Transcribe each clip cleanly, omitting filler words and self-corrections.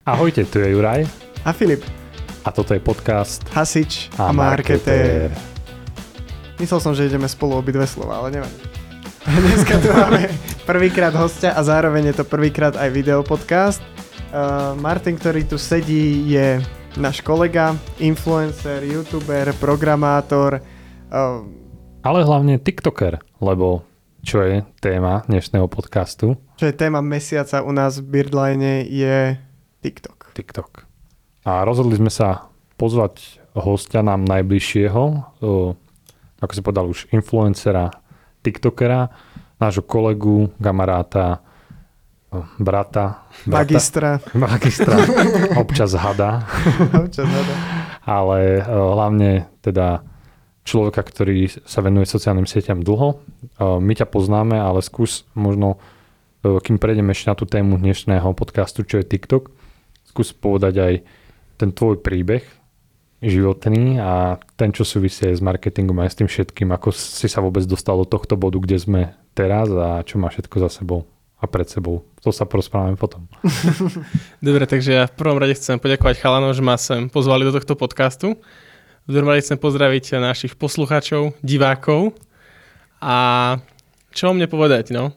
Ahojte, tu je Juraj a Filip. A toto je podcast Hasič a marketér. Myslel som, že ideme spolu obidve slova, ale neviem. Dneska tu máme prvýkrát hostia a zároveň je to prvýkrát aj videopodcast. Martin, ktorý tu sedí, je náš kolega, influencer, youtuber, programátor. Ale hlavne tiktoker, lebo čo je téma dnešného podcastu? Čo je téma mesiaca u nás v Beardline je TikTok. TikTok. A rozhodli sme sa pozvať hostia nám najbližšieho, ako si povedal už, influencera, tiktokera, nášho kolegu, kamaráta, brata. Magistra, občas hada. Ale hlavne teda človeka, ktorý sa venuje sociálnym sieťam dlho. My ťa poznáme, ale skús možno, kým prejdeme ešte na tú tému dnešného podcastu, čo je TikTok, skús povedať aj ten tvoj príbeh životný a ten, čo súvisí aj s marketingom aj s tým všetkým, ako si sa vôbec dostal do tohto bodu, kde sme teraz a čo má všetko za sebou a pred sebou. To sa porozprávame potom. Dobre, takže ja v prvom rade chcem poďakovať chalanom, že ma sem pozvali do tohto podcastu. V druhom rade chcem pozdraviť našich poslucháčov, divákov a čo o mne povedať, no?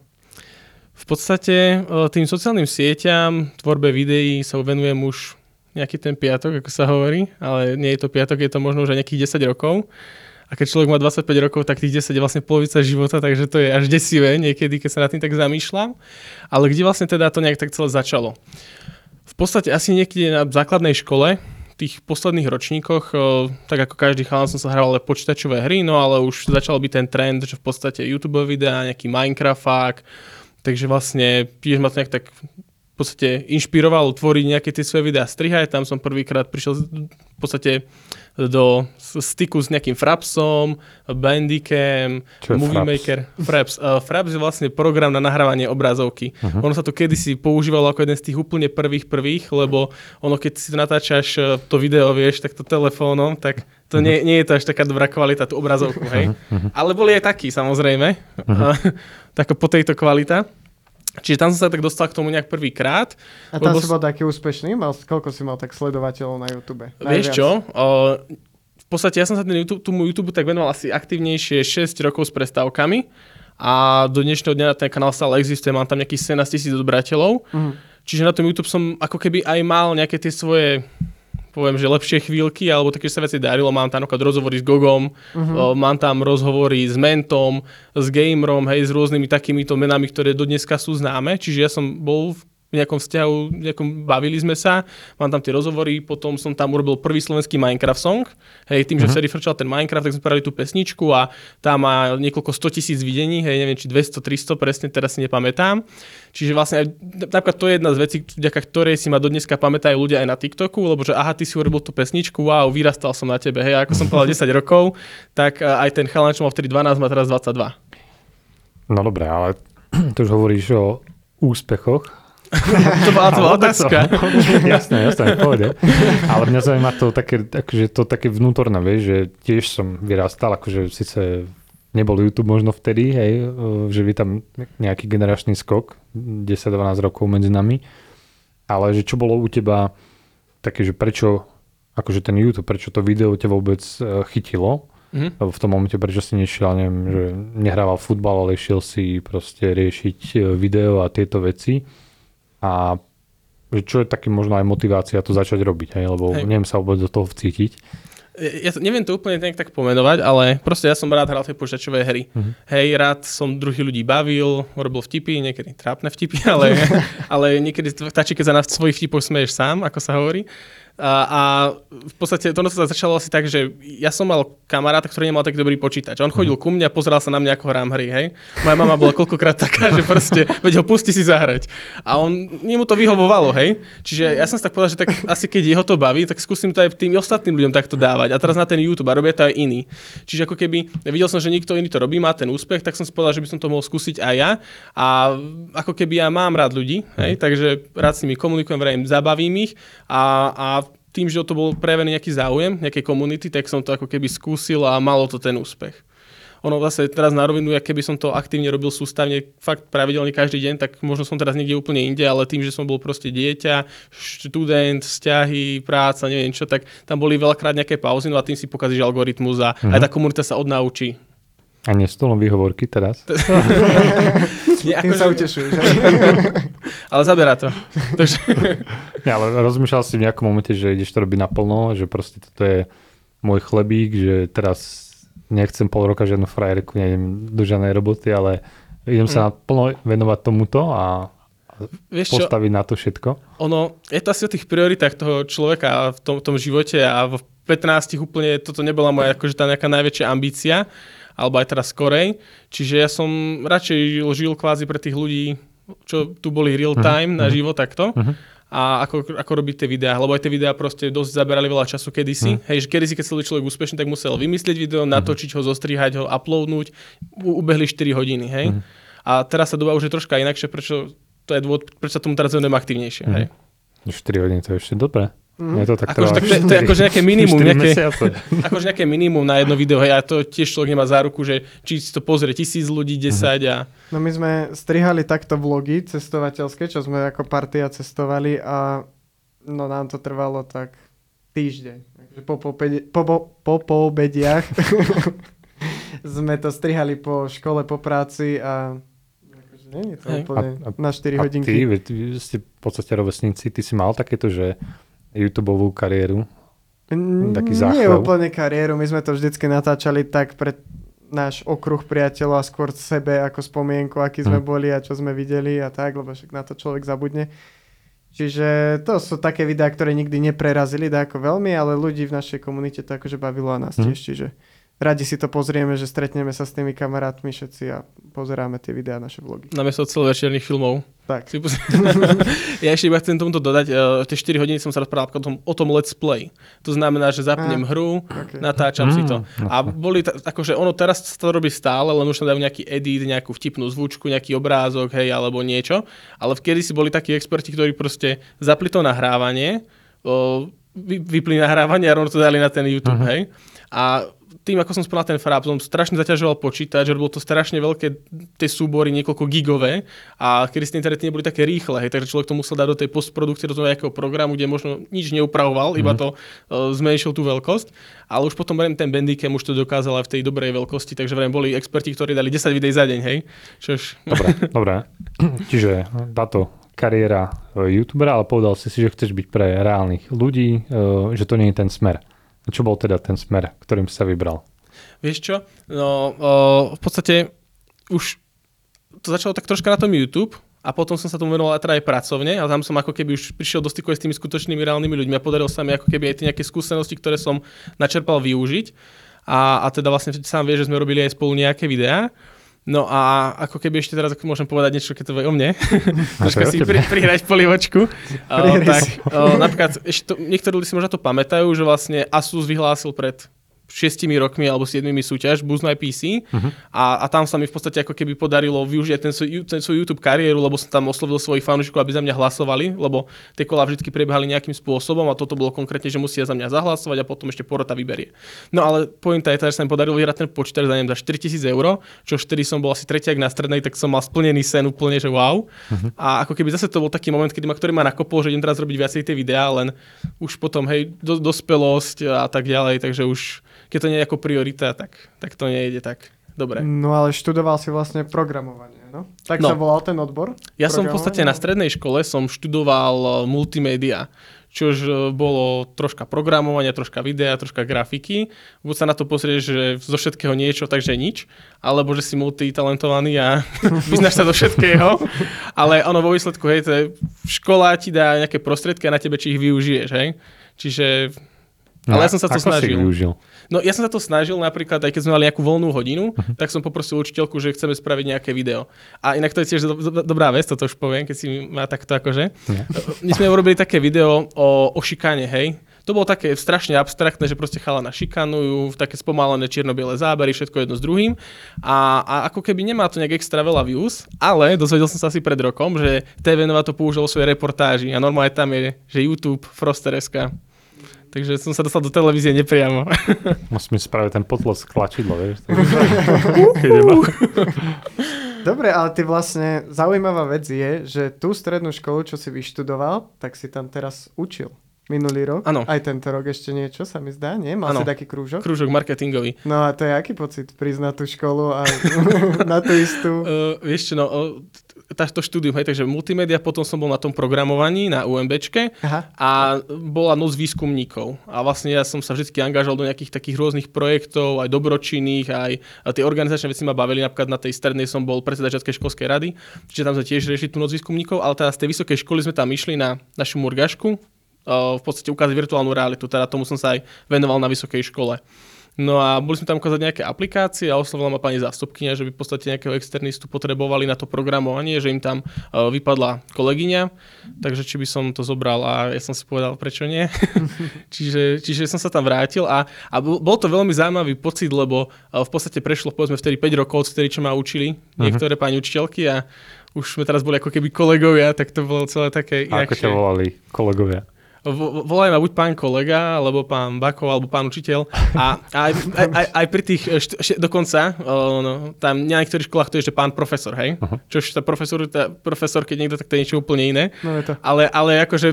V podstate tým sociálnym sieťam, tvorbe videí sa venujem už nejaký ten piatok, ako sa hovorí, ale nie je to piatok, je to možno už aj nejakých 10 rokov. A keď človek má 25 rokov, tak tých 10 je vlastne polovica života, takže to je až desivé niekedy, keď sa nad tým tak zamýšľam. Ale kde vlastne teda to nejak tak celé začalo? V podstate asi niekde na základnej škole, v tých posledných ročníkoch, tak ako každý chalan som sa hral ale počítačové hry, no ale už začal byť ten trend, že v podstate YouTube videá, nejaký Minecraft, takže vlastne tiež ma to nejak tak v podstate inšpirovalo tvoriť nejaké tie svoje videá, strihať. Tam som prvýkrát prišiel v podstate do styku s nejakým Frapsom, Bandicam, Movie Maker. Fraps je vlastne program na nahrávanie obrazovky. Uh-huh. Ono sa to kedysi používalo ako jeden z tých úplne prvých, lebo ono keď si to natáčaš to video, vieš, tak to telefónom, tak to nie je to až taká dobrá kvalita, tú obrazovku, hej. Uh-huh. Ale boli aj takí, samozrejme. Uh-huh. Tak po tejto kvalita. Čiže tam som sa tak dostal k tomu nejak prvýkrát. A tam si bol taký úspešný? Koľko si mal tak sledovateľov na YouTube? Vieš čo? V podstate ja som sa tomu YouTube tak venoval asi aktívnejšie 6 rokov s prestávkami a do dnešného dňa ten kanál stále existuje, mám tam nejakých 17 000 odobrateľov. Čiže na tom YouTube som ako keby aj mal nejaké tie svoje, poviem, že lepšie chvíľky, alebo také, že sa veci darilo. Mám tam napríklad rozhovory s Gogom, mám tam rozhovory s Mentom, s Gamerom, hej, s rôznymi takýmito menami, ktoré do dneska sú známe. Čiže ja som bol v nejakom vzťahu, bavili sme sa, mám tam tie rozhovory, potom som tam urobil prvý slovenský Minecraft song. Hej, tým, že vtedy frčal ten Minecraft, tak sme spravili tú pesničku a tá má niekoľko 100 000 videní, hej, neviem, či 200, 300, presne teraz si nepamätám. Čiže vlastne napríklad to je jedna z vecí, vďaka ktorej si ma do dneska pamätajú ľudia aj na TikToku, lebo že aha, ty si urobil tú pesničku, wow, vyrastal som na tebe, hej, ako som povedal 10 rokov, tak aj ten chalan, čo mal vtedy 12, má teraz 22. No dobré, ale to už hovoríš o úspechoch. To bola otázka. Jasné, pohode. Ale mňa zaujíma to také, akože to také vnútorné, vieš, že tiež som vyrastal, akože síce nebol YouTube možno vtedy, hej, že by tam nejaký generačný skok, 10-12 rokov medzi nami, ale že čo bolo u teba také, že prečo, akože ten YouTube, prečo to video ťa vôbec chytilo, v tom momente, prečo si nešiel, neviem, že nehrával futbal, ale išiel si proste riešiť video a tieto veci. A čo je taký možno aj motivácia to začať robiť, hej? Lebo neviem sa vôbec do toho vcítiť. Ja neviem to úplne tak pomenovať, ale proste ja som rád hral tie počítačové hry. Hej, rád som druhých ľudí bavil, robil vtipy, niekedy trápne vtipy, ale niekedy stačí, keď sa na svojich vtipoch smeješ sám, ako sa hovorí. A v podstate to sa začalo asi tak, že ja som mal kamaráta, ktorý nemal tak dobrý počítač. On chodil ku mne a pozeral sa na mňa, ako hrám hry, hej. Moja mama bola koľkokrát taká, že proste, veď ho pusti si zahrať. A mu to vyhovovalo, hej. Čiže ja som si tak povedal, že tak asi keď jeho to baví, tak skúsim to aj tým ostatným ľuďom takto dávať. A teraz na ten YouTube a robia to aj iní. Čiže ako keby videl som, že niekto iný to robí, má ten úspech, tak som si povedal, že by som to mohol skúsiť aj ja. A ako keby ja mám rád ľudí, hej, takže rád s nimi komunikujem, vrajím, zabavím ich a tým, že to bol prejavený nejaký záujem, nejakej komunity, tak som to ako keby skúsil a malo to ten úspech. ono zase teraz na rovinu, keby som to aktívne robil sústavne, fakt pravidelne každý deň, tak možno som teraz niekde úplne inde, ale tým, že som bol proste dieťa, študent, vzťahy, práca, neviem čo, tak tam boli veľakrát nejaké pauzy, no a tým si pokazíš algoritmus a aj tá komunita sa odnaučí. A nie sú to len výhovorky teraz? Tým sa utešujú. Ale zaberá to. Ja, ale rozmýšľal si v nejakom momente, že ideš to robiť naplno, že proste toto je môj chlebík, že teraz nechcem pol roka žiadnu frajerku, nejdem do žiadnej roboty, ale idem sa naplno venovať tomuto a postaviť na to všetko. Ono, je to asi o tých prioritách toho človeka v tom živote a v 15 úplne toto nebola moja akože tá nejaká najväčšia ambícia, alebo aj teraz skorej. Čiže ja som radšej žil kvázi pre tých ľudí, čo tu boli real time na život takto. A ako robiť tie videá, lebo aj tie videá proste dosť zaberali veľa času kedysi. Hej, že kedysi, keď celý človek úspešný, tak musel vymyslieť video, natočiť ho, zostrihať ho, uploadnúť, ubehli 4 hodiny, hej. A teraz sa doba už je troška inakšie, prečo to je dôvod, prečo sa tomu teraz venujem aktivnejšie, hej. 4 hodiny, to je ešte dobré. Je to tak akože to je akože nejaké minimum, akože nejaké minimum na jedno video, hej, a to tiež človek nemá záruku, že či si to pozrie 1000 ľudí, 10 a... No my sme strihali takto vlogy cestovateľské, čo sme ako partia cestovali a no nám to trvalo tak týždeň. Takže po poobediach sme to strihali po škole, po práci a akože nie je to úplne na 4 hodinky. A ty ste v podstate rovesníci, ty si mal takéto, že YouTubeovú kariéru? Taký záchvev? Nie úplne kariéru, my sme to vždycky natáčali tak pre náš okruh priateľov a skôr sebe ako spomienku, aký sme boli a čo sme videli a tak, lebo však na to človek zabudne. Čiže to sú také videá, ktoré nikdy neprerazili ako veľmi, ale ľudí v našej komunite to akože bavilo a nás tiež, čiže radi si to pozrieme, že stretneme sa s tými kamarátmi všetci a pozeráme tie videá, naše vlogy. Namiesto celovečerných filmov. Tak. Ja ešte iba chcem tomuto dodať, tie 4 hodiny som sa rozprával o tom let's play. To znamená, že zapnem hru, natáčam si to. A boli, akože ono teraz sa to robí stále, len už tam dajú nejaký edit, nejakú vtipnú zvučku, nejaký obrázok, hej, alebo niečo. Ale kedysi boli takí experti, ktorí proste zapli to nahrávanie, vypli nahrávanie a rovno to dali na ten YouTube, hej. A tým, ako som spomínal ten Frap, som strašne zaťažoval počítač, že bolo to strašne veľké tie súbory, niekoľko gigové a kedy tie internety neboli také rýchle, hej, takže človek to musel dať do tej postprodukcie, do toho nejakého programu, kde možno nič neupravoval, iba to zmenšil tú veľkosť, ale už potom ten Bandicam už to dokázal aj v tej dobrej veľkosti, takže boli experti, ktorí dali 10 videí za deň, hej. Dobre. Čiže táto kariéra youtubera, ale povedal si, že chceš byť pre reálnych ľudí, že to nie je ten smer. Čo bol teda ten smer, ktorým si sa vybral? Vieš čo? No, v podstate už to začalo tak troška na tom YouTube a potom som sa tomu venoval teda aj pracovne, ale tam som ako keby už prišiel do styku s tými skutočnými reálnymi ľuďmi a podarilo sa mi ako keby aj tie nejaké skúsenosti, ktoré som načerpal využiť a teda vlastne sám vieš, že sme robili aj spolu nejaké videá. No a ako keby ešte teraz môžem povedať niečo, keď to bude o mne. Troška si prihrať polivočku. Napríklad, niektorí ľudí si možno to pamätajú, že vlastne Asus vyhlásil pred 6 rokmi alebo 7 súťaž Boost My PC a tam sa mi v podstate ako keby podarilo využiť ten svoj YouTube kariéru, lebo som tam oslovil svojich fanúšikov, aby za mňa hlasovali, lebo tie kolá vždy prebiehali nejakým spôsobom a toto bolo konkrétne, že musia za mňa zahlasovať a potom ešte porota vyberie. No ale pointa je tá, že sa mi podarilo vyhrať ten počítač za 4 000 eur, čo vtedy som bol asi tretiak na strednej, tak som mal splnený sen úplne, že wow. A ako keby zase to bol taký moment, ktorý ma nakopol, že idem teraz robiť viacej tie videá, len už potom hej, dospelosť a tak ďalej, takže už keď to nie je ako priorita, tak to nejde tak dobre. No ale študoval si vlastne programovanie, no? Tak sa volal ten odbor? Ja som v podstate na strednej škole som študoval multimédia, čož bolo troška programovania, troška videa, troška grafiky. Buď sa na to pozrieš, že zo všetkého niečo, takže nič, alebo že si multitalentovaný a vyznáš sa do všetkého. Ale ono vo výsledku, hej, to je, škola ti dá nejaké prostriedky a na tebe, či ich využiješ, hej. Čiže... Ale ja som sa to snažil. No ja som sa to snažil napríklad, aj keď sme mali nejakú voľnú hodinu, tak som poprosil učiteľku, že chceme spraviť nejaké video. A inak to je tiež dobrá vec, toto už poviem, keď si má takto akože. My sme urobili také video o šikane, hej. To bolo také strašne abstraktné, že proste chalana šikanujú, také spomalené čierno-biele zábery, všetko jedno s druhým. A ako keby nemá to nejak extra veľa views, ale dozvedel som sa asi pred rokom, že TVNova to použil vo svojej reportáži a normálne tam je, že YouTube, Froster.sk. Takže som sa dostal do televízie nepriamo. Musíme spraviť ten potlos tlačidlo, vieš. Dobre, ale ty vlastne, zaujímavá vec je, že tú strednú školu, čo si vyštudoval, tak si tam teraz učil. Minulý rok? Áno. Aj tento rok ešte niečo, sa mi zdá, nie? Mal si taký krúžok? Krúžok marketingový. No a to je aký pocit priznať tú školu a na tú istú? Vieš čo, to štúdium, hej, takže multimédia, potom som bol na tom programovaní na UMBčke. Aha. A bola noc výskumníkov. A vlastne ja som sa vždy angažoval do nejakých takých rôznych projektov, aj dobročinných, aj tie organizačné veci ma bavili. Napríklad na tej strednej som bol predseda Žiackej školskej rady, čiže tam sme tiež riešili tú noc výskumníkov, ale teda z tej vysokej školy sme tam išli na našu Murgašku, v podstate ukázať virtuálnu realitu, teda tomu som sa aj venoval na vysokej škole. No a boli sme tam ukázať nejaké aplikácie a oslovila ma pani zástupkyňa, že by v podstate nejakého externistu potrebovali na to programovanie, že im tam vypadla kolegyňa, takže či by som to zobral a ja som si povedal, prečo nie. čiže som sa tam vrátil a bol to veľmi zaujímavý pocit, lebo v podstate prešlo povedzme vtedy 5 rokov, vtedy čo ma učili niektoré pani učiteľky a už sme teraz boli ako keby kolegovia, tak to bolo celé také inakšie. Ako ťa volali kolegovia? Volajú ma buď pán kolega, alebo pán Bako, alebo pán učiteľ. A aj pri tých, dokonca, tam na niektorých školách to je, že pán profesor, hej? Uh-huh. Čož tá profesor, keď niekto, tak to je niečo úplne iné. No je to. Ale akože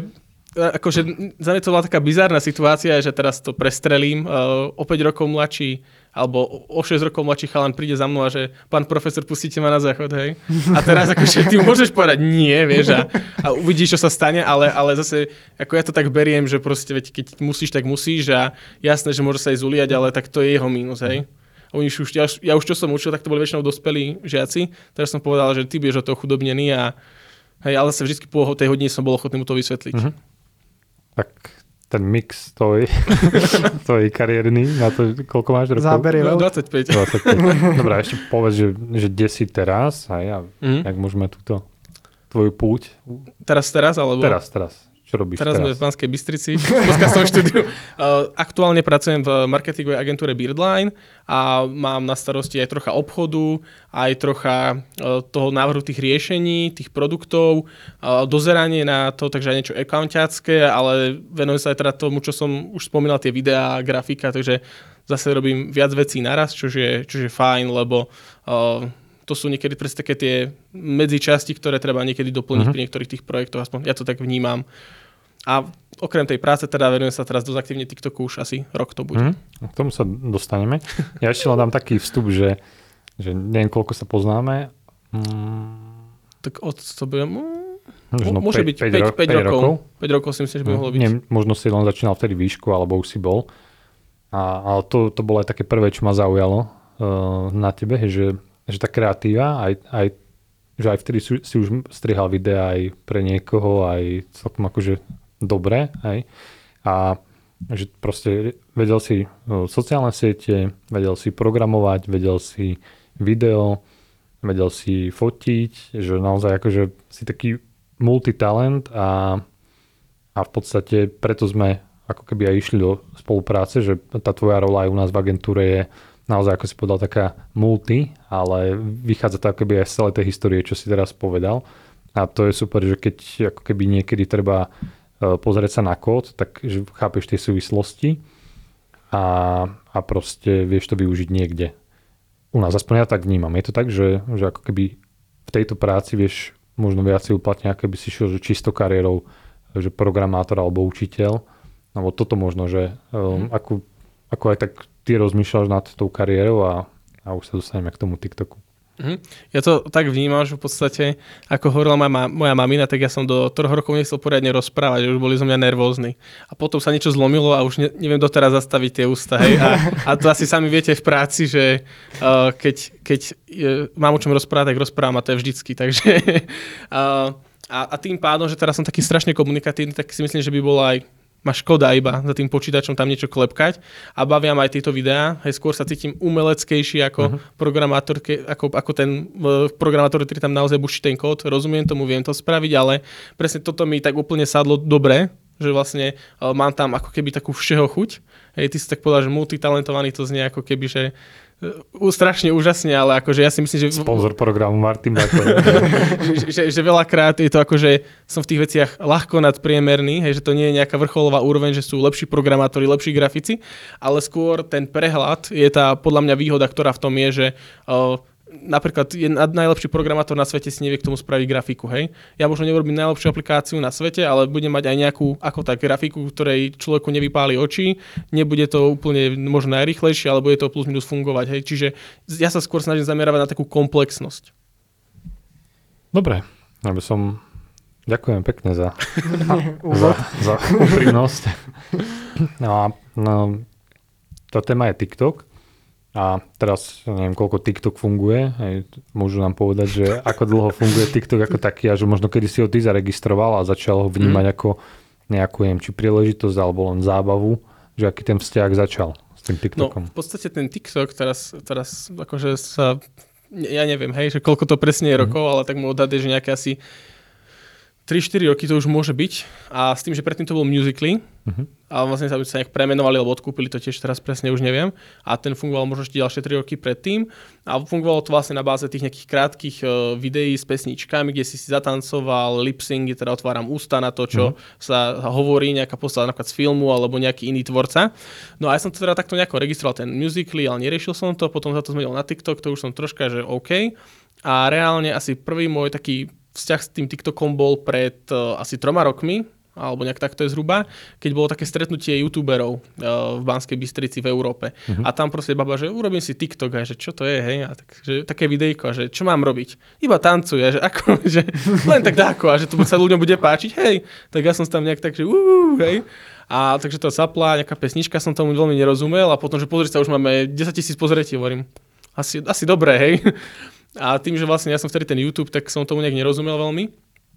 za mňa to bola taká bizárna situácia, že teraz to prestrelím. O 5 rokov mladší, alebo o 6 rokov mladší chalan príde za mnou a že pán profesor, pustíte ma na záchod, hej. A teraz akože ty môžeš povedať nie, vieš, a uvidíš, čo sa stane, ale zase, ako ja to tak beriem, že proste, veď, keď musíš, tak musíš a jasné, že môže sa aj zuliať, ale tak to je jeho mínus, hej. Ja už čo som učil, tak to boli väčšinou dospelí žiaci, teraz som povedal, že ty budeš od toho chudobnený a hej, ale zase vždycky po tej hodine som bol ochotný mu to vysvetliť. Uh-huh. Tak ten mix tvoj kariérny, na to koľko máš rokov? Záber je 25. Dobre, ešte povedz, že kde si teraz a jak môžeme túto tvoju púť? Teraz, alebo? Teraz. Čo robíš teraz? Teraz sme v Banskej Bystrici, v podcastom štúdiu. Aktuálne pracujem v marketingovej agentúre Beardline a mám na starosti aj trocha obchodu, aj trocha toho návrhu tých riešení, tých produktov, dozeranie na to, takže aj niečo accountiacké, ale venujem sa aj teda tomu, čo som už spomínal, tie videá, grafika, takže zase robím viac vecí naraz, čo je fajn, lebo to sú niekedy presne také tie medzičasti, ktoré treba niekedy doplniť pri niektorých tých projektoch, aspoň ja to tak vnímam. A okrem tej práce teda venujem sa teraz dosť aktívne TikToku, už asi rok to bude. K tomu sa dostaneme. Ja ešte len dám taký vstup, že neviem, koľko sa poznáme. Tak od to budem... Môže byť 5 rokov. 5 rokov si myslím, že by mohlo byť. Nie, možno si len začínal vtedy výšku, alebo už si bol. Ale to bolo aj také prvé, čo ma zaujalo na tebe, že tá kreatíva, že aj vtedy si už strihal videa aj pre niekoho, aj celkom akože dobre, aj. A že proste vedel si sociálne siete, vedel si programovať, vedel si video, vedel si fotiť, že naozaj akože si taký multitalent a v podstate preto sme ako keby aj išli do spolupráce, že tá tvoja rola aj u nás v agentúre je naozaj, ako si povedal, taká multi, ale vychádza to ako keby aj z celej tej histórie, čo si teraz povedal. A to je super, že keď ako keby niekedy treba pozrieť sa na kód, tak že chápeš tie súvislosti a proste vieš to využiť niekde. U nás, aspoň ja tak vnímam. Je to tak, že ako keby v tejto práci vieš možno viac si uplatniť, ako by si šiel že čisto kariérou, že programátor alebo učiteľ. Alebo toto možno, že ako aj tak ty rozmýšľaš nad tou kariérou a už sa dostaneme k tomu TikToku. Ja to tak vnímam, že v podstate, ako hovorila moja mamina, tak ja som do 3 rokov nechcel poriadne rozprávať, že už boli zo mňa nervózni. A potom sa niečo zlomilo a už neviem doteraz zastaviť tie ústa. Hej. A to asi sami viete v práci, že keď mám o čom rozprávať, tak rozprávam a to je vždycky. Takže, a tým pádom, že teraz som taký strašne komunikatívny, tak si myslím, že by bolo aj ma škoda iba za tým počítačom tam niečo klepkať a bavia ma aj tieto videá. Hej, skôr sa cítim umeleckejší ako programátor, ako ten programátor, ktorý tam naozaj buší ten kód. Rozumiem tomu, viem to spraviť, ale presne toto mi tak úplne sadlo dobre že vlastne mám tam ako keby takú všeho chuť. Hej, ty si tak povedal, že multitalentovaný, to znie ako keby, že strašne úžasne, ale akože ja si myslím, že... Sponzor programu Martin Bakor. že veľakrát je to akože som v tých veciach ľahko nadpriemerný, hej, že to nie je nejaká vrcholová úroveň, že sú lepší programátori, lepší grafici, ale skôr ten prehľad je tá podľa mňa výhoda, ktorá v tom je, že napríklad je najlepší programátor na svete si nevie k tomu spraviť grafiku, hej. Ja možno neurobím najlepšiu aplikáciu na svete, ale budem mať aj nejakú, ako tak, grafiku, ktorej človeku nevypáli oči, nebude to úplne možno najrýchlejšie, ale bude to plus minus fungovať, hej. Čiže ja sa skôr snažím zamerávať na takú komplexnosť. Dobre, aby som... Ďakujem pekne za úprimnosť. No, tá téma je TikTok. A teraz neviem, koľko TikTok funguje. Hej, môžu nám povedať, že ako dlho funguje TikTok ako taký a že možno kedy si ho ty zaregistroval a začal ho vnímať ako nejakú, neviem, či príležitosť alebo len zábavu, že aký ten vzťah začal s tým TikTokom. No, v podstate ten TikTok teraz akože sa, ja neviem, hej, že koľko to presne je rokov, ale tak mu odhaduje, že nejaké asi 3-4 roky to už môže byť a s tým, že predtým to bol Musical.ly a vlastne sa nejak premenovali alebo odkúpili, to tiež teraz presne už neviem a ten fungoval možno ešte ďalšie 3 roky predtým a fungovalo to vlastne na báze tých nejakých krátkých videí s pesničkami, kde si zatancoval, lip-sync, teda otváram ústa na to, čo sa hovorí, nejaká postava napríklad z filmu alebo nejaký iný tvorca. No a ja som to teda takto nejako registroval ten Musical.ly, ale neriešil som to, potom sa to zmenil na TikTok, to už som troška, že OK. A reálne asi prvý môj taký vzťah s tým TikTokom bol pred asi 3 rokmi, alebo nejak takto je zhruba, keď bolo také stretnutie youtuberov v Banskej Bystrici v Európe. A tam proste baba, že urobím si TikTok, a že čo to je, hej, a tak, že také videjko, a že čo mám robiť? Iba tancuje, že ako, že len tak dáko, a že to sa ľuďom bude páčiť, hej. Tak ja som tam nejak tak, že hej. A takže to zapla, nejaká pesnička, som tomu veľmi nerozumel a potom, že pozri sa, už máme 10 000 pozretí, hovorím. Asi dobré, hej. A tým, že vlastne ja som vtedy ten YouTube, tak som tomu nejak nerozumel veľmi.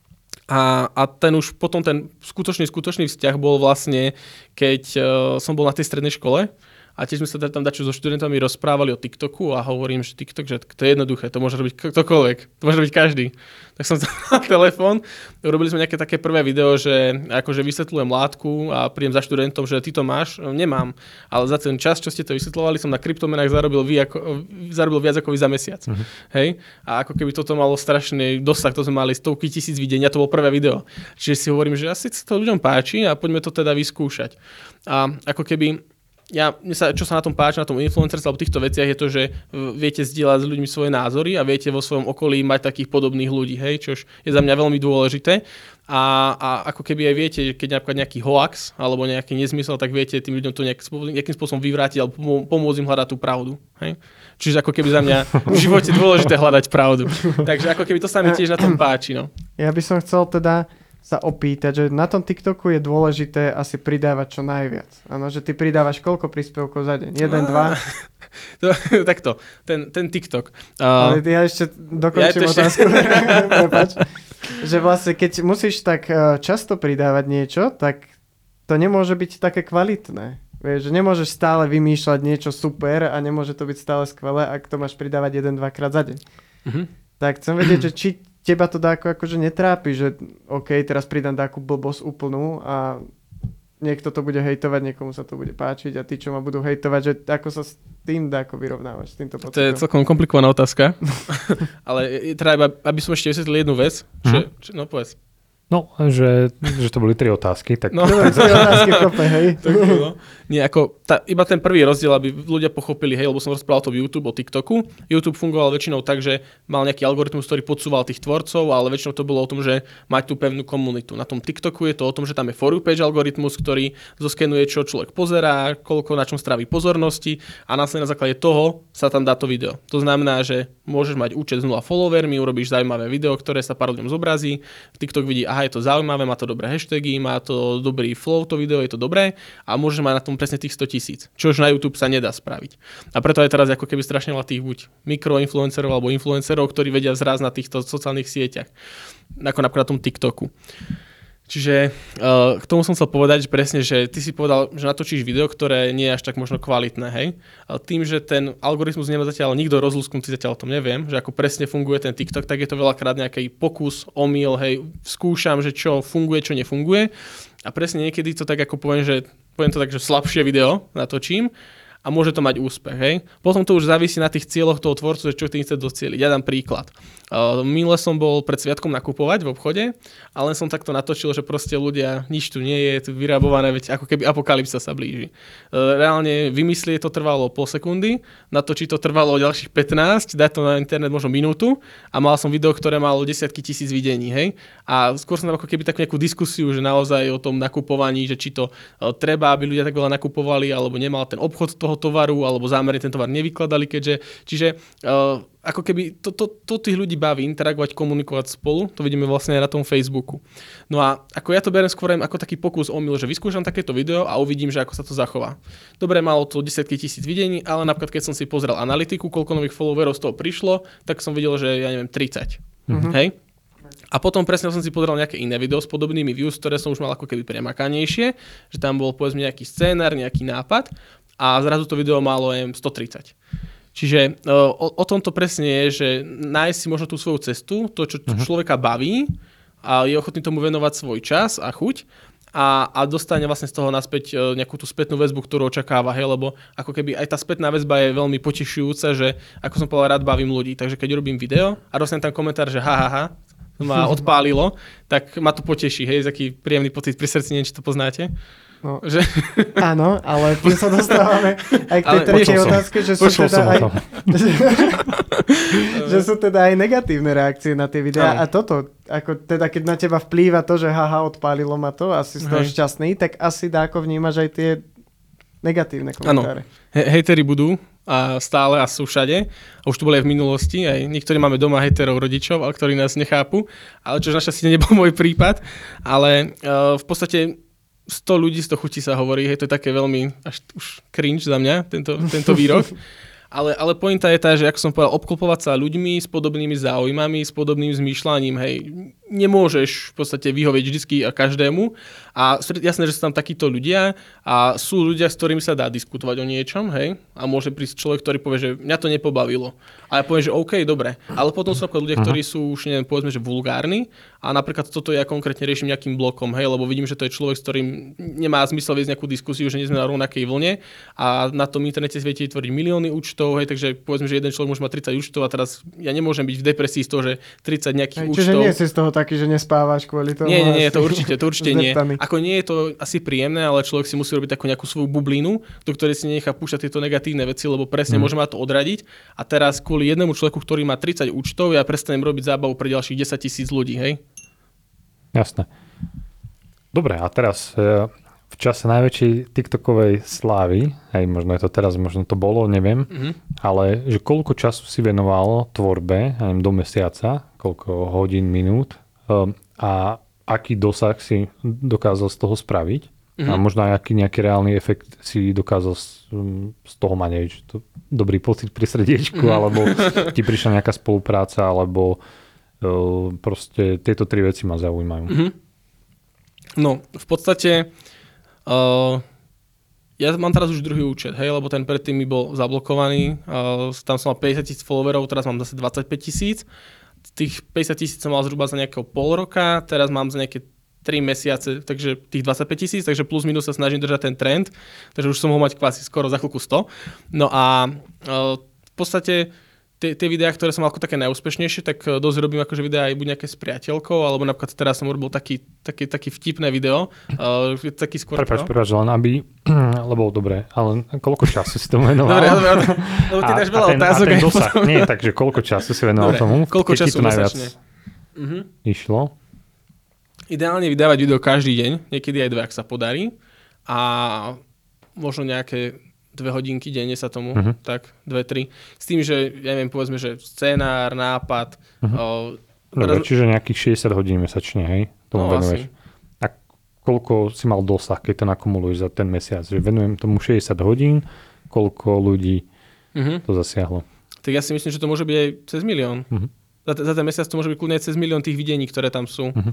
A ten už potom ten skutočný vzťah bol vlastne, keď som bol na tej strednej škole a tiež sme sa tam dačo so študentami rozprávali o TikToku a hovorím, že TikTok, že to je jednoduché, to môže robiť ktokoľvek, to môže robiť každý. Tak som dal telefón, urobili sme nejaké také prvé video, že akože vysvetľujem látku a prídem za študentom, že ty to máš, nemám, ale za ten čas, čo ste to vysvetľovali, som na kryptomenách zarobil viac ako vy za mesiac. Hej? A ako keby toto malo strašný dosah, to sme mali stovky tisíc videnia, to bolo prvé video. Čiže si hovorím, že asi sa to ľuďom páči a poďme to teda vyskúšať. A ako keby čo sa na tom páči, na tom influencerstve alebo týchto veciach je to, že viete zdieľať s ľuďmi svoje názory a viete vo svojom okolí mať takých podobných ľudí, hej, čo je za mňa veľmi dôležité. A ako keby aj viete, keď napríklad nejaký hoax alebo nejaký nezmysel, tak viete tým ľuďom to nejakým spôsobom vyvrátiť alebo pomôcť im hľadať tú pravdu. Hej? Čiže ako keby za mňa v živote dôležité hľadať pravdu. Takže ako keby to sa mi tiež na tom páči. No. Ja by som chcel teda sa opýtať, že na tom TikToku je dôležité asi pridávať čo najviac. Áno, že ty pridávaš koľko príspevkov za deň? 1, 2? Takto, ten TikTok. Ale ja ešte dokončím otázku. Prepáč. Že vlastne, keď musíš tak často pridávať niečo, tak to nemôže byť také kvalitné. Vieš, že nemôžeš stále vymýšľať niečo super a nemôže to byť stále skvelé, ak to máš pridávať 1-2 krát za deň. Tak chcem vedieť, že či teba to dáko akože netrápi, že OK, teraz pridám dáku blbosť úplnú a niekto to bude hejtovať, niekomu sa to bude páčiť a tí, čo ma budú hejtovať, že ako sa s tým dáko vyrovnávaš, s týmto pocitom? To je celkom komplikovaná otázka, ale teda aby som ešte vysvetlil jednu vec, no povedz. No, že to boli 3 otázky. Tak... No, 3 otázky kope, hej. Nie, ako, iba ten prvý rozdiel, aby ľudia pochopili, hej, lebo som rozprával to v YouTube, o TikToku. YouTube fungoval väčšinou tak, že mal nejaký algoritmus, ktorý podsúval tých tvorcov, ale väčšinou to bolo o tom, že mať tú pevnú komunitu. Na tom TikToku je to o tom, že tam je For You page algoritmus, ktorý zoskenuje, čo človek pozerá, koľko na čom strávi pozornosti a následne na základe toho sa tam dá to video. To znamená, že môžeš mať účet s 0 followermi, urobíš zaujímavé video, ktoré sa pár ľuďom zobrazí. TikTok vidí, je to zaujímavé, má to dobré hashtagy, má to dobrý flow, to video, je to dobré a môže mať na tom presne tých 100 000, čo už na YouTube sa nedá spraviť. A preto aj teraz ako keby strašne veľa tých buď mikroinfluencerov alebo influencerov, ktorí vedia vzrásť na týchto sociálnych sieťach, ako napríklad na tom TikToku. Čiže k tomu som chcel povedať, že presne, že ty si povedal, že natočíš video, ktoré nie je až tak možno kvalitné, hej. Ale tým, že ten algoritmus nemá zatiaľ nikto rozlúsknutý, zatiaľ o tom neviem, že ako presne funguje ten TikTok, tak je to veľakrát nejaký pokus, omyl, hej, skúšam, že čo funguje, čo nefunguje. A presne niekedy to tak ako poviem to tak, že slabšie video natočím a môže to mať úspech, hej. Potom to už závisí na tých cieľoch toho tvorcu, že čo tým chce docieliť. Ja dám príklad. Minule som bol pred sviatkom nakupovať v obchode a len som takto natočil, že proste ľudia, nič tu nie je, tu vyrábované, veď ako keby apokalypsa sa blíži. Reálne vymyslieť to trvalo pol sekundy, natočiť to trvalo ďalších 15, dať to na internet možno minútu a mal som video, ktoré malo desiatky tisíc videní, hej. A skôr som tam ako keby takú nejakú diskusiu, že naozaj o tom nakupovaní, že či to treba, aby ľudia tak veľa nakupovali, alebo nemal ten obchod toho tovaru, alebo zámerne ten tovar nevykladali, čiže ako keby to tých ľudí baví, interagovať, komunikovať spolu, to vidíme vlastne aj na tom Facebooku. No a ako ja to beriem skôr ako taký pokus omyl, že vyskúšam takéto video a uvidím, že ako sa to zachová. Dobre, malo to desiatky tisíc videní, ale napríklad keď som si pozrel analytiku, koľko nových followerov z toho prišlo, tak som videl, že ja neviem 30. Hej? A potom presne som si pozrel nejaké iné video s podobnými views, ktoré som už mal ako keby premakanejšie, že tam bol povedzme nejaký scénar, nejaký nápad a zrazu to video malo 130. Čiže o tom to presne je, že nájsť si možno tú svoju cestu, to, čo človeka baví a je ochotný tomu venovať svoj čas a chuť a dostane vlastne z toho naspäť nejakú tú spätnú väzbu, ktorú očakáva, hej, lebo ako keby aj tá spätná väzba je veľmi potešujúca, že ako som povedal, rád bavím ľudí, takže keď robím video a dostanem tam komentár, že ha, ma odpálilo, tak ma to poteší, hej, taký príjemný pocit pri srdci, neviem, či to poznáte. No, že... Áno, ale tým sa dostávame aj k tej tretej otázke, že sú teda aj negatívne reakcie na tie videá. A toto, ako teda keď na teba vplýva to, že haha, odpálilo ma to, asi si to šťastný, tak asi dáko vnímaš aj tie negatívne komentáre. Hejteri budú a stále a sú všade. A už to boli aj v minulosti. Aj niektorí máme doma hejterov rodičov, ktorí nás nechápu. Ale čo našťastie nebol môj prípad. Ale v podstate 100 ľudí, 100 chutí sa hovorí, hej, to je také veľmi až už cringe za mňa, tento výrok. Ale pointa je tá, že ako som povedal, obklopovať sa ľuďmi s podobnými záujmami, s podobným zmýšľaním, hej, nemôžeš v podstate vyhovieť vždycky a každému a jasné, že sú tam takíto ľudia a sú ľudia, s ktorými sa dá diskutovať o niečom, hej, a môže prísť človek, ktorý povie, že mňa to nepobavilo. A ja poviem, že OK, dobre, ale potom sú ľudia, ktorí sú už neviem, povedzme, že vulgárni a napríklad toto ja konkrétne riešim nejakým blokom, hej, lebo vidím, že to je človek, s ktorým nemá zmysel viesť nejakú diskusiu, že nie sme na rovnakej vlne a na tom internete viete tvoriť milióny účtov, hej, takže povedzme, že jeden človek môže mať 30 účtov a teraz ja nemôžem byť v depresii z toho, že 30 nejakých účtov. Čiže nie si z toho taký, že nespávaš kvôli tomu. Nie, to určite nie. Ako nie je to asi príjemné, ale človek si musí robiť takú nejakú svoju bublinu, do ktorej si nenechá púšťať tieto negatívne veci, lebo presne môže ma to odradiť. A teraz kvôli jednému človeku, ktorý má 30 účtov, ja prestanem robiť zábavu pre ďalších 10 000 ľudí, hej? Jasné. Dobre, a teraz v čase najväčšej TikTokovej slávy, hej, možno je to teraz, možno to bolo, neviem, ale že koľko času si venovalo tvorbe, neviem, do mesiaca, koľko hodín, minút a aký dosah si dokázal z toho spraviť a možno aj aký nejaký reálny efekt si dokázal z toho mať, že to dobrý pocit pri srdiečku, alebo ti prišla nejaká spolupráca, alebo proste tieto tri veci ma zaujímajú. No, v podstate ja mám teraz už druhý účet, hej, lebo ten predtým mi bol zablokovaný, tam som mal 50 000 followerov, teraz mám zase 25 000. Tých 50 000 som mal zhruba za nejakého pol roka, teraz mám za nejaké 3 mesiace, takže tých 25 000, takže plus minus sa snažím držať ten trend, takže už som ho mať kvasi skoro za chvíľku 100. No a v podstate tie videá, ktoré som mal ako také najúspešnejšie, tak dosť robím akože videá aj buď nejaké s priateľkou, alebo napríklad teraz som urobil taký vtipné video. Taký skôr... Prepáč, len aby, lebo dobre, ale koľko času si tomu venoval? Dobre, lebo ty dáš veľa otázok. A ten dosah, nie, takže koľko času si venoval tomu? Koľko času najviac išlo? Ideálne vydávať video každý deň, niekedy aj 2, ak sa podarí. A možno nejaké 2 hodinky denne sa tomu, tak 2-3. S tým, že ja neviem, povedzme, že scénár, nápad. Dobre, čiže nejakých 60 hodín mesačne, hej? Tomu venuješ. A koľko si mal dosah, keď to nakumuluješ za ten mesiac? Že venujem tomu 60 hodín, koľko ľudí to zasiahlo? Tak ja si myslím, že to môže byť aj cez 1 000 000. Za ten mesiac to môže byť kľudne aj cez 1 000 000 tých videní, ktoré tam sú.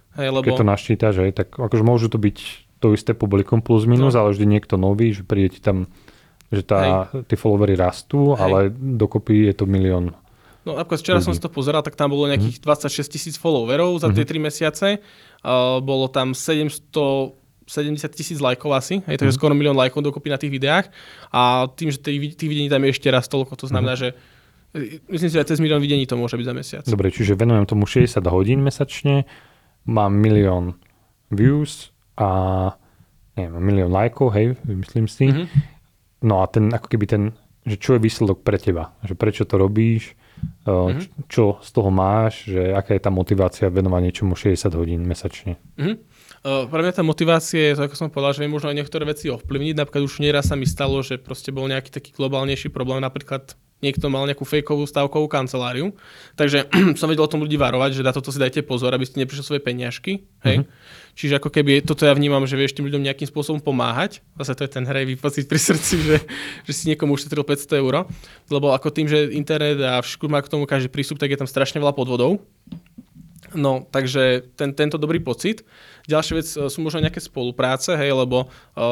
Hej, lebo... Keď to naščítaš, tak akože môžu to byť to isté publikum plus minus, ale vždy niekto nový, že príde ti tam, že tí followery rastú, ale dokopy je to milión. No napríklad včera som si to pozeral, tak tam bolo nejakých 26 000 followerov za tie 3 mesiace. Bolo tam 770 000 lajkov asi, takže skoro 1 000 000 lajkov dokopy na tých videách. A tým, že tých videní tam je ešte raz toľko, to znamená, že myslím si, že aj cez 1 000 000 videní to môže byť za mesiac. Dobre, čiže venujem tomu 60 hodín mesačne, mám 1 000 000 views a neviem, 1 000 000 lajkov, hej, myslím si. No a ten, ako keby že čo je výsledok pre teba? Že prečo to robíš? Čo z toho máš? Že aká je tá motivácia venovať niečomu 60 hodín mesačne? Pre mňa tá motivácia je to, ako som povedal, že možno aj niektoré veci ovplyvniť. Napríklad už nieraz sa mi stalo, že proste bol nejaký taký globálnejší problém, napríklad niekto mal nejakú fejkovú stavkovú kanceláriu, takže som vedel o tom ľudí varovať, že na toto si dajte pozor, aby ste neprišli svoje peniažky. Hej? Čiže ako keby toto ja vnímam, že vieš tým ľuďom nejakým spôsobom pomáhať. Zase to je ten hrejvý pocit pri srdci, že si niekomu ušetril 500 €. Lebo ako tým, že internet a všetko má k tomu každý prístup, tak je tam strašne veľa podvodov. No, takže tento dobrý pocit. Ďalšia vec sú možno nejaké spolupráce, hej, lebo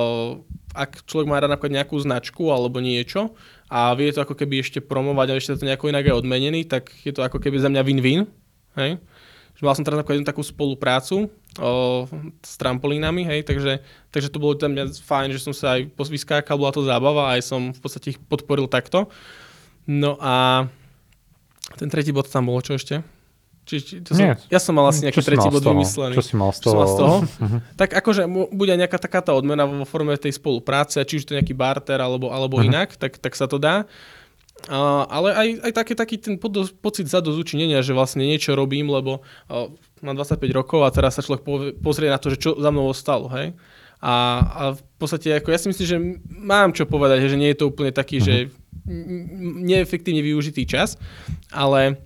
ak človek má rád napríklad nejakú značku alebo niečo a vie to ako keby ešte promovať a ešte to nejako inak aj odmenený, tak je to ako keby za mňa win-win. Hej. Mal som teraz napríklad jednu takú spoluprácu s trampolínami, hej, takže to bolo za mňa fajn, že som sa aj vyskákal, bola to zábava a aj som v podstate ich podporil takto. No a ten tretí bod tam bolo, čo ešte? Ja som mal asi nejaký tretí bod vymyslený. Čo si mal z toho? Tak akože bude nejaká taká tá odmena vo forme tej spolupráce, či už to je nejaký barter alebo inak, tak sa to dá. Ale aj taký ten pocit zadozučinenia, že vlastne niečo robím, lebo mám 25 rokov a teraz sa človek pozrie na to, že čo za mnou ostalo, hej. A v podstate ako ja si myslím, že mám čo povedať, že nie je to úplne taký, že neefektívne využitý čas, ale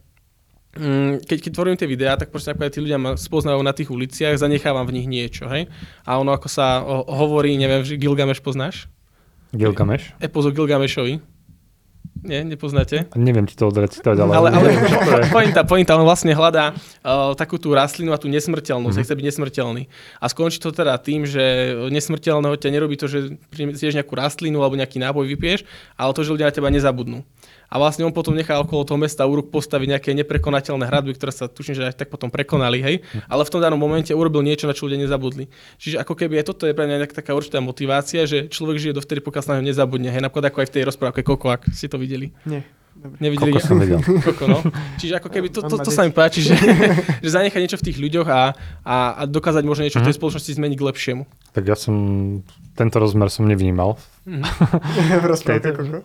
keď tvorím tie videá, tak proste napríklad tí ľudia ma spoznajú na tých uliciach, zanechávam v nich niečo, hej. A ono ako sa hovorí, neviem, že Gilgameš poznáš? Gilgameš? Epos o Gilgamešovi. Nie, nepoznáte? Neviem ti to odrecitovať, ale neviem, čo to je. Pointa, on vlastne hľadá takú tú rastlinu a tú nesmrteľnosť, chce byť nesmrteľný. A skončí to teda tým, že nesmrteľného ťa nerobí to, že zješ nejakú rastlinu alebo nejaký nápoj vypiješ, ale to, že ľudia na teba nezabudnú. A vlastne on potom nechá okolo toho mesta Uruk postaviť nejaké neprekonateľné hradby, ktoré sa tuším, že aj tak potom prekonali, hej. Ale v tom danom momente urobil niečo, na čo ľudia nezabudli. Čiže ako keby aj toto je pre mňa taká určitá motivácia, že človek žije dovtedy, pokiaľ sa na ňo nezabudne. Hej, napríklad ako aj v tej rozprávke Koko, ak ste to videli. Nie. Dobre. Nevideli? Koko som videl. Koko, no. Čiže ako keby to sa mi páči, že zanechať niečo v tých ľuďoch a dokázať možno niečo v tej spoločnosti zmeniť k lepšiemu. Tak ja tento rozmer som nevnímal. V rozprávke Koko.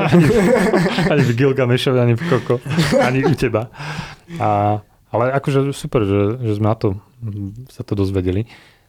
Ani v Gilgamešovi, ani v Koko. Ani u teba. Ale akože super, že sme na to sa to dozvedeli.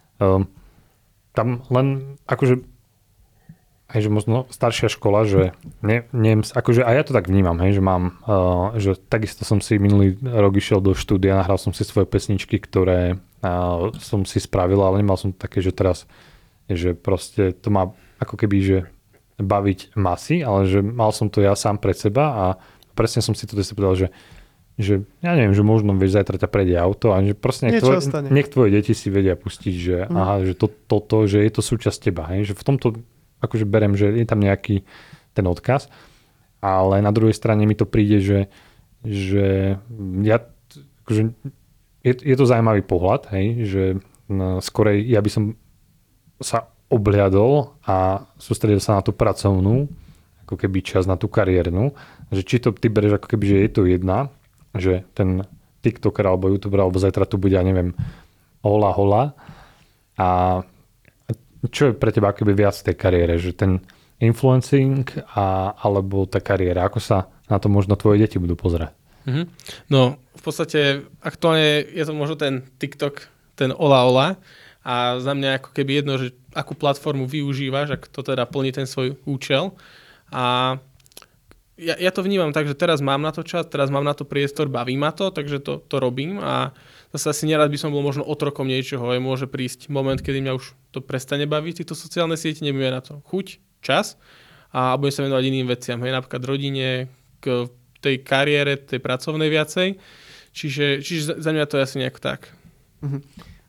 Tam len akože aj že možno staršia škola, že neviem, akože aj ja to tak vnímam, hej, že mám, že takisto som si minulý rok išiel do štúdia, nahral som si svoje pesničky, ktoré som si spravil, ale nemal som také, že teraz, že proste to má ako keby, že baviť masy, ale že mal som to ja sám pre seba a presne som si to povedal, že ja neviem, že možno vieš, zajtra ťa prejde auto a že proste nech tvoje deti si vedia pustiť, že aha, že toto, že je to súčasť teba, hej, že v tomto akože berem, že je tam nejaký ten odkaz, ale na druhej strane mi to príde, že ja, akože je to zaujímavý pohľad, hej, že skorej ja by som sa obhliadol a sústredil sa na tú pracovnú, ako keby čas na tú kariérnu, že či to ty bereš ako keby, že je to jedna, že ten TikToker alebo YouTuber alebo zajtra tu bude, ja neviem, hola a čo je pre teba akoby viac v tej kariére? Že ten influencing alebo tá kariéra? Ako sa na to možno tvoje deti budú pozerať? No, v podstate aktuálne je to možno ten TikTok, ten ola a za mňa ako keby jedno, že akú platformu využívaš, ak to teda plní ten svoj účel. A ja to vnímam tak, že teraz mám na to čas, teraz mám na to priestor, baví ma to, takže to robím a zase asi nerad by som bol možno otrokom niečoho, aj môže prísť moment, kedy mňa už to prestane baviť, tieto sociálne siete, nebudem na to chuť, čas a budem sa venovať iným veciam, hej, napríklad rodine, k tej kariére, tej pracovnej viacej, čiže za mňa to je asi nejak tak.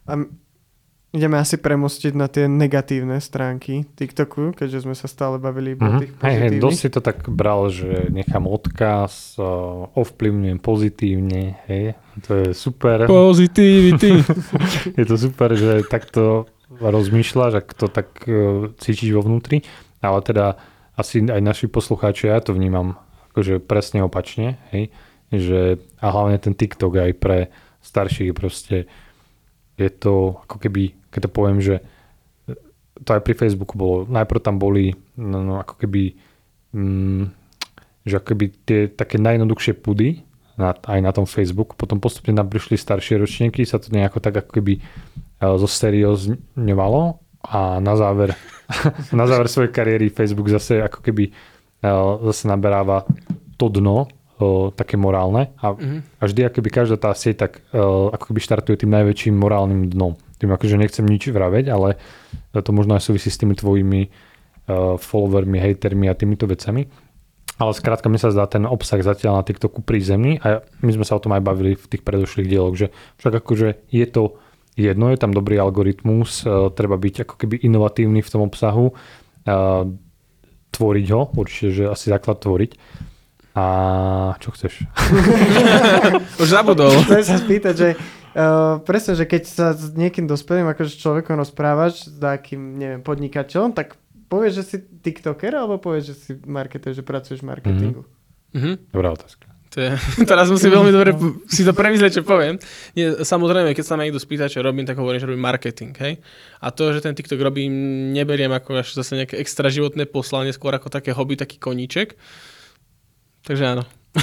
A ideme asi premostiť na tie negatívne stránky TikToku, keďže sme sa stále bavili o tých pozitívnych. Dosť si to tak bral, že nechám odkaz, ovplyvňujem pozitívne, hej. To je super. Positivity. Je to super, že takto rozmýšľaš, ak to tak cítiš vo vnútri, ale teda asi aj naši poslucháči, ja to vnímam akože presne opačne, hej, že a hlavne ten TikTok aj pre starších proste je to ako keby, keď to poviem, že to aj pri Facebooku bolo, najprv tam boli ako keby že ako keby tie také najjednoduchšie pudy aj na tom Facebooku, potom postupne nám prišli staršie ročníky, sa to nejako tak ako keby zoseriózňovalo a na záver svojej kariéry Facebook zase ako keby zase naberáva to dno také morálne a vždy akoby každá tá sieť tak ako keby štartuje tým najväčším morálnym dnom. Tým akože nechcem nič vraveť, ale to možno aj súvisí s tými tvojimi followermi, hejtermi a týmito vecami. Ale skrátka mi sa zdá ten obsah zatiaľ na TikToku prízemný a my sme sa o tom aj bavili v tých predošlých dieloch, že však akože je to jedno, je tam dobrý algoritmus, treba byť ako keby inovatívny v tom obsahu, tvoriť ho, určite, že asi základ tvoriť. A čo chceš? Už zabudol. Chcem sa spýtať, že presne, že keď sa s niekým dospelým akože človekom rozprávaš s takým, neviem, podnikateľom, tak povieš, že si tiktoker, alebo povieš, že si marketer, že pracuješ v marketingu? Dobrá otázka. Teraz musím veľmi dobre si to premyslieť, čo poviem. Nie, samozrejme, keď sa ma niekto spýta, čo robím, tak hovorím, že robím marketing. Hej? A to, že ten TikTok robím, neberiem ako až zase nejaké extra životné poslanie, skôr ako také hobby, taký koníček. Takže áno.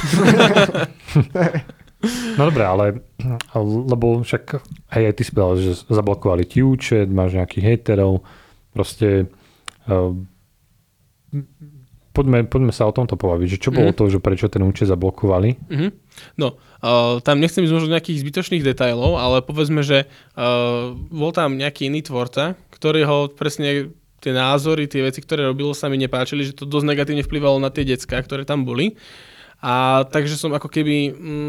No dobré, ale lebo však aj ty si povedal, že zablokovali ti účet, máš nejakých hejterov, proste poďme sa o tomto pobaviť, že čo bolo to, že prečo ten účet zablokovali? No, tam nechcem ísť možno nejakých zbytočných detailov, ale povedzme, že bol tam nejaký iný tvorca, ktorý ho presne tie názory, tie veci, ktoré robilo, sa mi nepáčili, že to dosť negatívne vplyvalo na tie decká, ktoré tam boli. A takže som ako keby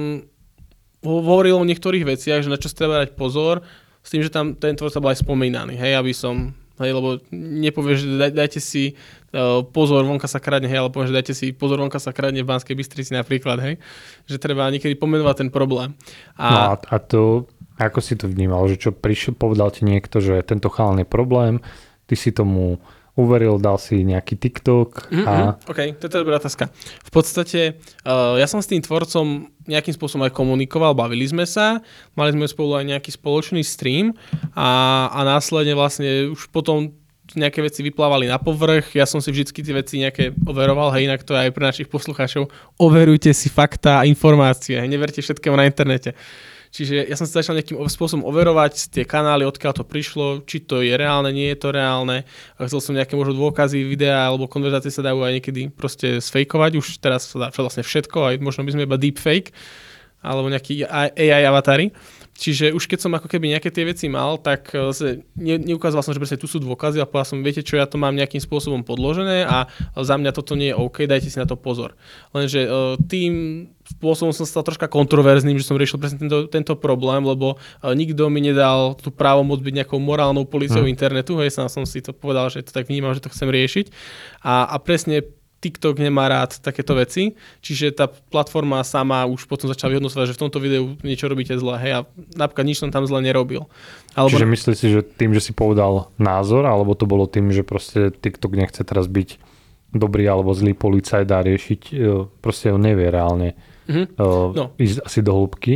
hovoril o niektorých veciach, že na čo treba dať pozor, s tým, že tam ten tvorca bol aj spomínaný, hej, aby som, hej, lebo nepovieš, že dajte si pozor, vonka sa kradne, hej, ale povieš, že dajte si pozor, vonka sa kradne v Banskej Bystrici napríklad, hej, že treba niekedy pomenovať ten problém. No a to, ako si to vnímal, že čo povedal ti niekto, že tento chalan je problém, ty si tomu uveril, dal si nejaký TikTok a... OK, to je dobrá otázka. V podstate ja som s tým tvorcom nejakým spôsobom aj komunikoval, bavili sme sa, mali sme spolu aj nejaký spoločný stream a následne vlastne už potom nejaké veci vyplávali na povrch, ja som si vždycky tie veci nejaké overoval, hej, inak to aj pre našich poslucháčov, overujte si fakta a informácie, hej, neverte všetkému na internete. Čiže ja som sa začal nejakým spôsobom overovať tie kanály, odkiaľ to prišlo, či to je reálne, nie je to reálne. A chcel som nejaké možno dôkazy, videá alebo konverzácie sa dajú aj niekedy proste sfejkovať. Už teraz sa dá vlastne všetko, aj možno by sme iba deepfake alebo nejaký AI avatary. Čiže už keď som ako keby nejaké tie veci mal, tak neukazoval som, že presne tu sú dôkazy a povedal som, viete čo, ja to mám nejakým spôsobom podložené a za mňa toto nie je OK, dajte si na to pozor. Lenže tým spôsobom som stal troška kontroverzným, že som riešil presne tento problém, lebo nikto mi nedal tú právomoc byť nejakou morálnou políciou internetu, hej, sám som si to povedal, že to tak vnímam, že to chcem riešiť a presne TikTok nemá rád takéto veci, čiže tá platforma sama už potom začala vyhodnocovať, že v tomto videu niečo robíte zle, hej, a napríklad nič som tam zle nerobil. Čiže myslíš si, že tým, že si povedal názor, alebo to bolo tým, že proste TikTok nechce teraz byť dobrý alebo zlý policajt a riešiť, proste ho nevie reálne ísť asi do hĺbky,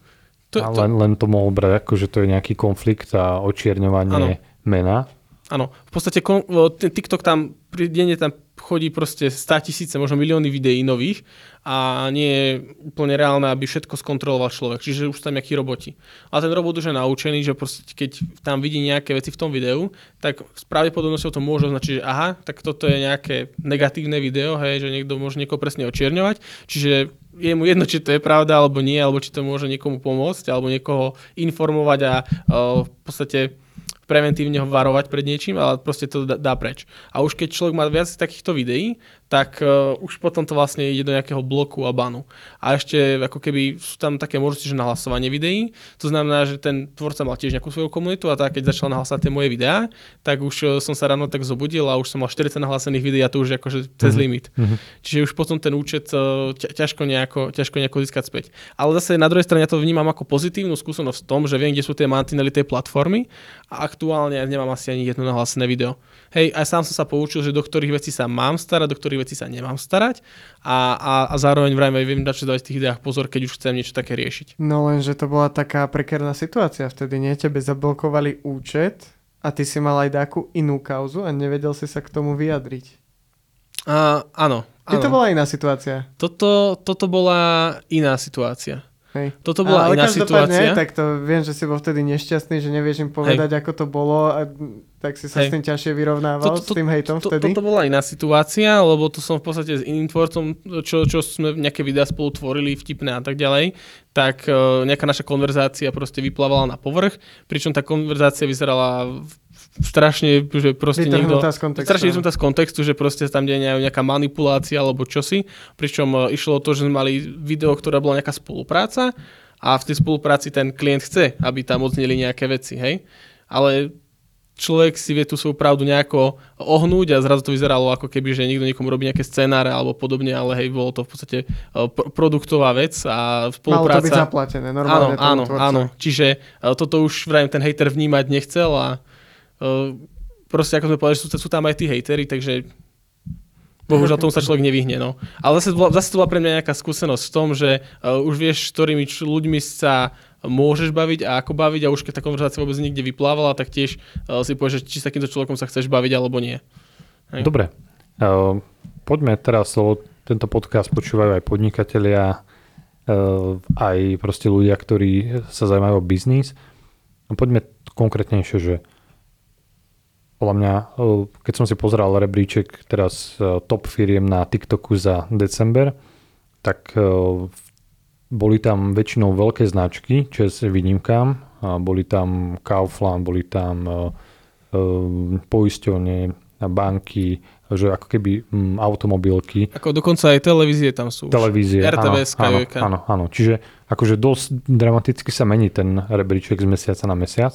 len to mohol brať ako, že to je nejaký konflikt a očierňovanie mena. Áno, v podstate TikTok tam denne tam chodí proste 100 000, možno milióny videí nových a nie je úplne reálne, aby všetko skontroloval človek. Čiže už tam nejakí roboti. A ten robot už je naučený, že proste keď tam vidí nejaké veci v tom videu, tak s pravdepodobnosťou to môže označiť, že aha, tak toto je nejaké negatívne video, hej, že niekto môže niekoho presne očierňovať. Čiže je mu jedno, či to je pravda alebo nie, alebo či to môže niekomu pomôcť, alebo niekoho informovať a v podstate preventívne ho varovať pred niečím, ale proste to dá preč. A už keď človek má viac takýchto videí, tak už potom to vlastne ide do nejakého bloku a banu. A ešte ako keby sú tam také možnosti, že nahlasovanie videí, to znamená, že ten tvorca mal tiež nejakú svoju komunitu a tak keď začal nahlasovať tie moje videá, tak už som sa ráno tak zobudil a už som mal 40 nahlasených videí a to už je akože cez limit. Čiže už potom ten účet ťažko nejako získať späť. Ale zase na druhej strane ja to vnímam ako pozitívnu skúsenosť v tom, že viem, kde sú tie mantinely tej platformy a aktuálne nemám asi ani jedno nahlásené video. Hej, aj sám som sa poučil, že do ktorých vecí sa mám starať, do ktorých vecí sa nemám starať a zároveň vrajme viem dať v tých videách pozor, keď už chcem niečo také riešiť. No lenže to bola taká prekérna situácia vtedy, nie? Tebe zablokovali účet a ty si mal aj takú inú kauzu a nevedel si sa k tomu vyjadriť. Áno. To bola iná situácia. Toto bola iná situácia. Hej. Toto bola iná situácia. Tak to viem, že si bol vtedy nešťastný, že nevieš im povedať, ako to bolo a tak si sa s tým ťažšie vyrovnával s tým hejtom vtedy. Toto bola iná situácia, lebo to som v podstate s iným tvorcom, čo sme nejaké videá spolu tvorili, vtipné a tak ďalej, tak nejaká naša konverzácia proste vyplávala na povrch, pričom tá konverzácia vyzerala strašne, že proste strašne vytrhnutá z kontextu, že proste tam je nejaká manipulácia alebo čosi, pričom išlo o to, že sme mali video, ktorá bola nejaká spolupráca a v tej spolupráci ten klient chce, aby tam odzneli nejaké veci, hej. Ale človek si vie tú svoju pravdu nejako ohnúť a zrazu to vyzeralo ako keby, že niekto niekomu robí nejaké scenáre alebo podobne, ale hej, bolo to v podstate produktová vec a spolupráca. Malo to byť zaplatené, normálne. Áno. Čiže toto už vrajím ten hejter vnímať nechcel a proste ako sme povedali, sú tam aj tí hejteri, takže bohužiaľ tomu sa človek nevyhne. No. Ale zase to bola pre mňa nejaká skúsenosť v tom, že už vieš, s ktorými ľuďmi sa môžeš baviť a ako baviť a už keď tá konverzácia vôbec nikde vyplávala, tak tiež si povieš, či s takýmto človekom sa chceš baviť alebo nie. Hej. Dobre. Poďme teraz, tento podcast počúvajú aj podnikatelia, aj proste ľudia, ktorí sa zaujímajú o biznis. Poďme konkrétnejšie, že podľa mňa, keď som si pozeral rebríček teraz top firiem na TikToku za december, tak boli tam väčšinou veľké značky, čo je výnimkám. Boli tam Kaufland, boli tam poisťovne, banky, že ako keby automobilky. Ako dokonca aj televízie tam sú. Televízie, RTVS, áno. Čiže akože dosť dramaticky sa mení ten rebríček z mesiaca na mesiac.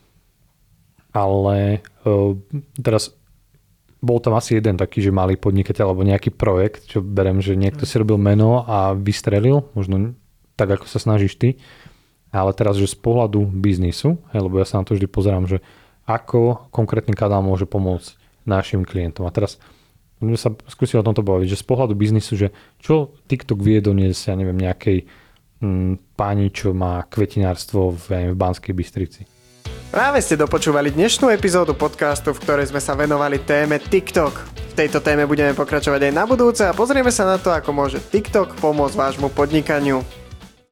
Ale teraz bol tam asi jeden taký, že malý podnikateľ alebo nejaký projekt, čo berem, že niekto si robil meno a vystrelil, možno tak, ako sa snažíš ty. Ale teraz, že z pohľadu biznisu, lebo ja sa na to vždy pozerám, že ako konkrétny kanál môže pomôcť našim klientom. A teraz budeme sa skúsiť o tomto baviť, že z pohľadu biznisu, že čo TikTok vie doniesť, ja neviem, nejakej pani, čo má kvetinárstvo v Banskej Bystrici. Práve ste dopočúvali dnešnú epizódu podcastu, v ktorej sme sa venovali téme TikTok. V tejto téme budeme pokračovať aj na budúce a pozrieme sa na to, ako môže TikTok pomôcť vášmu podnikaniu.